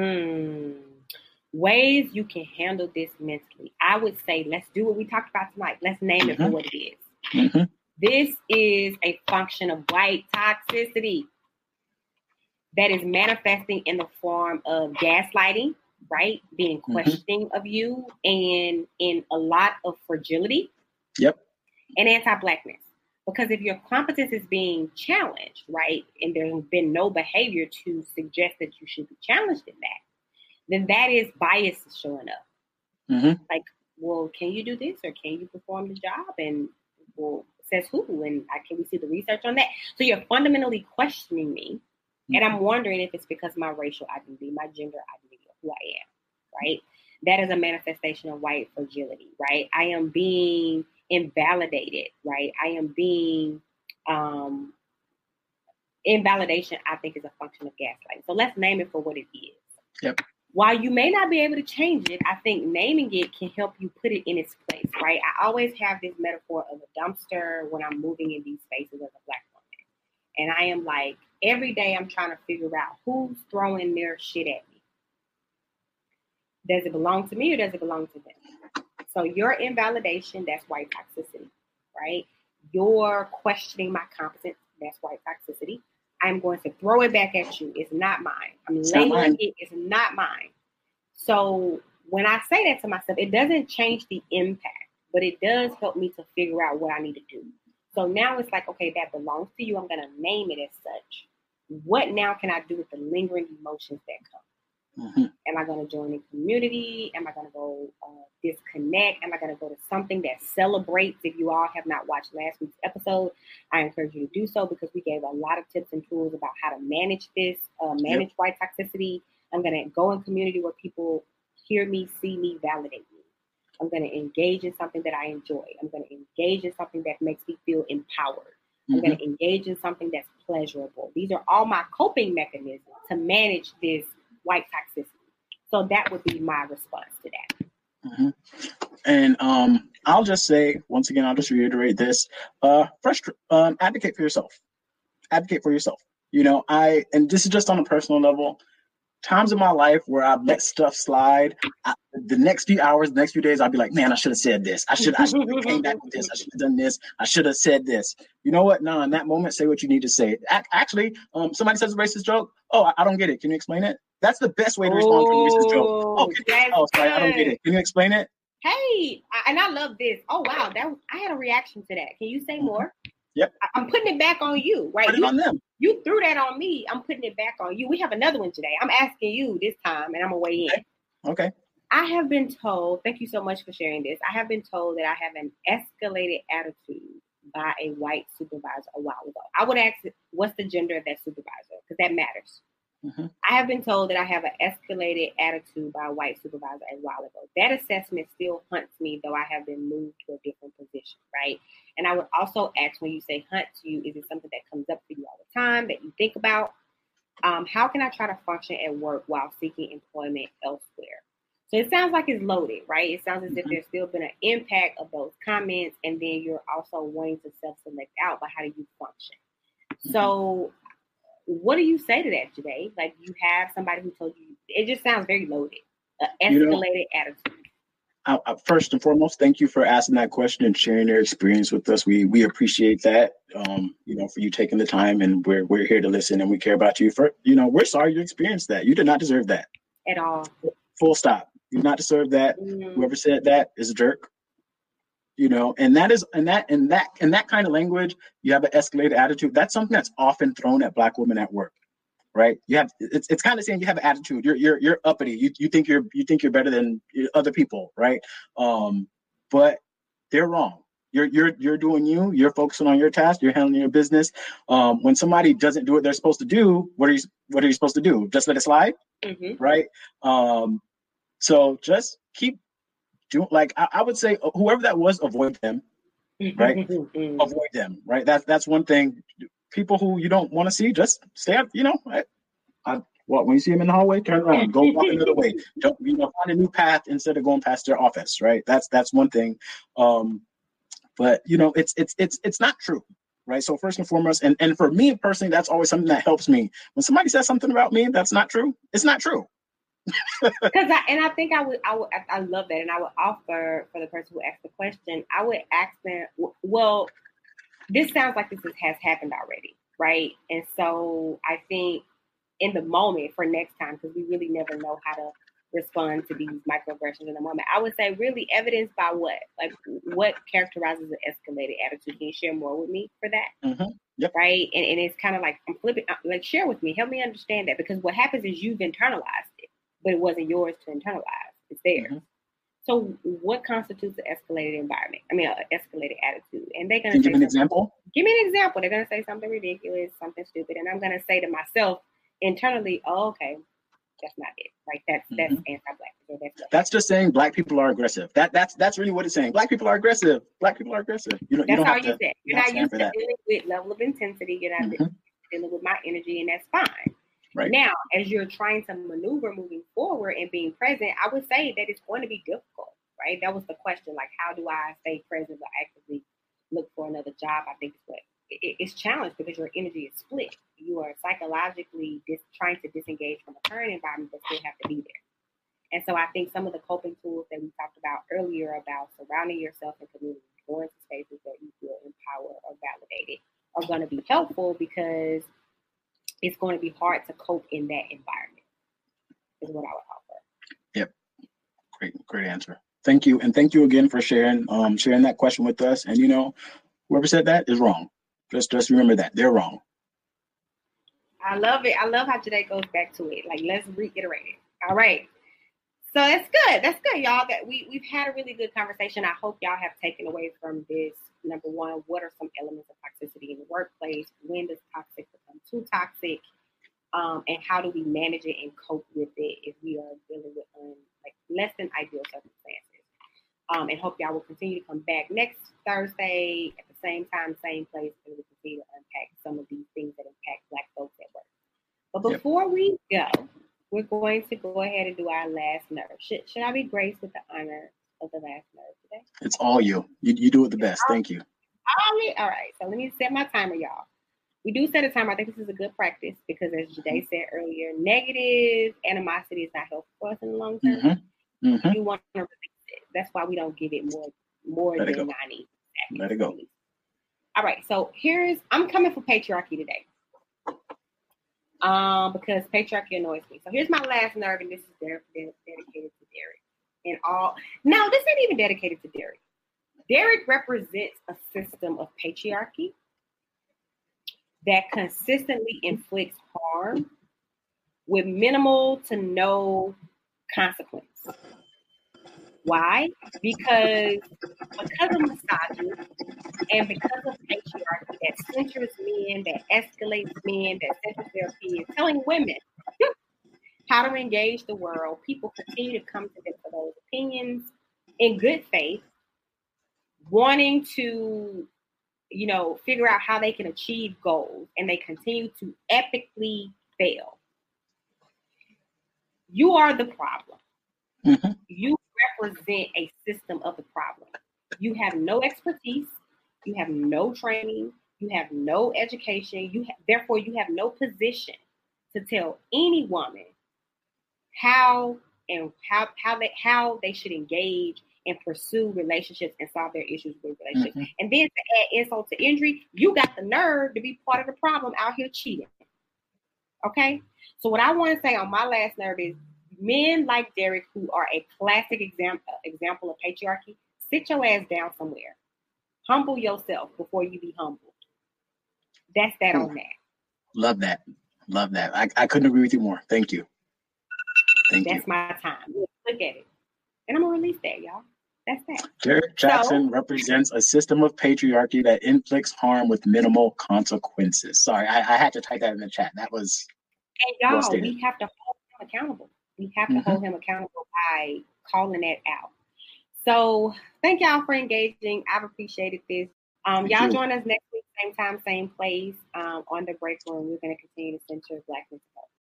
Speaker 2: Ways you can handle this mentally. I would say, let's do what we talked about tonight. Let's name it for what it is. This is a function of white toxicity that is manifesting in the form of gaslighting, right? Being questioning of you, and in a lot of fragility.
Speaker 3: Yep.
Speaker 2: And anti-Blackness. Because if your competence is being challenged, right, and there's been no behavior to suggest that you should be challenged in that, then that is bias showing up. Like, well, can you do this or can you perform the job? And well, says who? And can we see the research on that? So you're fundamentally questioning me. And I'm wondering if it's because of my racial identity, my gender identity, of who I am, right? That is a manifestation of white fragility, right? I am being invalidated, right? I am being, invalidation, I think, is a function of gaslighting. So let's name it for what it is.
Speaker 3: Yep.
Speaker 2: While you may not be able to change it, I think naming it can help you put it in its place, right? I always have this metaphor of a dumpster when I'm moving in these spaces as a Black woman. And I am like, every day I'm trying to figure out who's throwing their shit at me. Does it belong to me or does it belong to them? So your invalidation, that's white toxicity, right? You're questioning my competence, that's white toxicity. I'm going to throw it back at you. It's not mine. I'm labeling it. It's not mine. So when I say that to myself, it doesn't change the impact, but it does help me to figure out what I need to do. So now it's like, okay, that belongs to you. I'm going to name it as such. What now can I do with the lingering emotions that come? Mm-hmm. Am I going to join a community? Am I going to go disconnect? Am I going to go to something that celebrates? If you all have not watched last week's episode, I encourage you to do so because we gave a lot of tips and tools about how to manage this, manage white toxicity. I'm going to go in community where people hear me, see me, validate me. I'm going to engage in something that I enjoy. I'm going to engage in something that makes me feel empowered. I'm going to engage in something that's pleasurable. These are all my coping mechanisms to manage this white toxicity. So that would be my response to that.
Speaker 3: And I'll just say, once again, I'll just reiterate this. Advocate for yourself. Advocate for yourself. You know, and this is just on a personal level. Times in my life where I've let stuff slide, the next few hours, the next few days, I'll be like, man, I should have said this. I should have came back with this. I should have done this. I should have said this. You know what? No, in that moment, say what you need to say. Actually, somebody says a racist joke. Oh, I don't get it. Can you explain it? That's the best way to respond to a racist joke. Sorry, I don't get it. Can you explain it?
Speaker 2: Hey, and I love this. Oh, wow. I had a reaction to that. Can you say more?
Speaker 3: Yep.
Speaker 2: I'm putting it back on you, right?
Speaker 3: Put it on them.
Speaker 2: You threw that on me. I'm putting it back on you. We have another one today. I'm asking you this time, and I'm going to weigh in.
Speaker 3: Okay.
Speaker 2: I have been told, thank you so much for sharing this. I have been told that I have an escalated attitude by a white supervisor a while ago. I would ask, what's the gender of that supervisor? Because that matters. I have been told that I have an escalated attitude by a white supervisor a while ago. That assessment still hunts me, though I have been moved to a different position, right? And I would also ask, when you say hunts you, is it something that comes up for you all the time that you think about? How can I try to function at work while seeking employment elsewhere? So it sounds like it's loaded, right? It sounds as if there's still been an impact of those comments, and then you're also wanting to self-select out, but how do you function? So what do you say to that today? Like, you have somebody who told you, it just sounds very loaded, escalated attitude.
Speaker 3: First and foremost, thank you for asking that question and sharing your experience with us. We appreciate that, for you taking the time, and we're here to listen, and we care about you. We're sorry you experienced that. You did not deserve that.
Speaker 2: At all.
Speaker 3: Full stop. You did not deserve that. Whoever said that is a jerk. And that kind of language, you have an escalated attitude. That's something that's often thrown at Black women at work, right? It's kind of saying you have an attitude. You're uppity. You think you're better than other people, right? But they're wrong. You're doing you. You're focusing on your task. You're handling your business. When somebody doesn't do what they're supposed to do, what are you supposed to do? Just let it slide, right? So just keep. I would say, whoever that was, avoid them, right? Avoid them, right? That's one thing. People who you don't want to see, just stay up. When you see them in the hallway, turn around, go walk another way. Don't find a new path instead of going past their office, right? That's one thing. But it's not true, right? So first and foremost, and for me personally, that's always something that helps me. When somebody says something about me that's not true, it's not true.
Speaker 2: I think I love that, and I would offer, for the person who asked the question, I would ask them, well, this sounds like this has happened already, right? And so I think in the moment, for next time, because we really never know how to respond to these microaggressions in the moment, I would say really evidenced by what? Like, what characterizes an escalated attitude? Can you share more with me for that?
Speaker 3: Yep.
Speaker 2: Right? And it's kind of like, I'm flipping, like, share with me, help me understand that, because what happens is you've internalized it, but it wasn't yours to internalize. It's theirs. So what constitutes an escalated environment? An escalated attitude. And they're going to
Speaker 3: give me an example.
Speaker 2: Give me an example. They're going to say something ridiculous, something stupid. And I'm going to say to myself internally, oh, okay, that's not it. Like, that's anti-Black.
Speaker 3: That's just saying Black people are aggressive. That's really what it's saying. Black people are aggressive. Black people are aggressive.
Speaker 2: That's how you say. You're not used to dealing with level of intensity. You're not dealing with my energy, and that's fine. Right. Now, as you're trying to maneuver moving forward and being present, I would say that it's going to be difficult, right? That was the question. Like, how do I stay present but actively look for another job? I think is what it's challenged because your energy is split. You are psychologically trying to disengage from the current environment, but still have to be there. And so I think some of the coping tools that we talked about earlier about surrounding yourself in community, going to spaces that you feel empowered or validated are going to be helpful because it's going to be hard to cope in that environment, is what I would offer.
Speaker 3: Yep. Great answer. Thank you. And thank you again for sharing that question with us. And, whoever said that is wrong. Just remember that. They're wrong.
Speaker 2: I love it. I love how today goes back to it. Like, let's reiterate it. All right. So that's good. That's good, y'all. That we've had a really good conversation. I hope y'all have taken away from this. Number one, what are some elements of toxicity in the workplace? When does toxic become too toxic? And how do we manage it and cope with it if we are dealing with less than ideal circumstances? And hope y'all will continue to come back next Thursday at the same time, same place, and we'll continue to unpack some of these things that impact Black folks at work. But before we go, we're going to go ahead and do our last nerve. Should I be graced with the honor of the last nerve today?
Speaker 3: It's all you. You do it the best. Thank you.
Speaker 2: All right. So let me set my timer, y'all. We do set a timer. I think this is a good practice because, as Jade said earlier, negative animosity is not helpful for us in the long term. You want to release it. That's why we don't give it more than 90 seconds.
Speaker 3: Let it go.
Speaker 2: All right. So I'm coming for patriarchy today. Because patriarchy annoys me. So here's my last nerve, and this is dedicated to Derek. No, this ain't even dedicated to Derek. Derek represents a system of patriarchy that consistently inflicts harm with minimal to no consequence. Why? Because of misogyny and because of patriarchy that centers men, that escalates men, that centers their opinions, telling women how to engage the world, people continue to come to them for those opinions in good faith, wanting to, figure out how they can achieve goals, and they continue to epically fail. You are the problem. You represent a system of the problem. You have no expertise. You have no training. You have no education. Therefore, you have no position to tell any woman how they should engage and pursue relationships and solve their issues with relationships. And then to add insult to injury, you got the nerve to be part of the problem out here cheating. Okay? So what I want to say on my last nerve is men like Derek, who are a classic example of patriarchy, sit your ass down somewhere. Humble yourself before you be humbled. That's that on that.
Speaker 3: Love that. I couldn't agree with you more. Thank you.
Speaker 2: That's my time. Look at it. And I'm going to release that, y'all. That's that.
Speaker 3: Derek Jackson represents a system of patriarchy that inflicts harm with minimal consequences. Sorry, I had to type that in the chat. That was
Speaker 2: And y'all, we have to hold him accountable. We have to hold him accountable by calling that out. So thank y'all for engaging. I've appreciated this. Y'all join us next week, same time, same place, on The Break Room. We're going to continue to center Black mental health.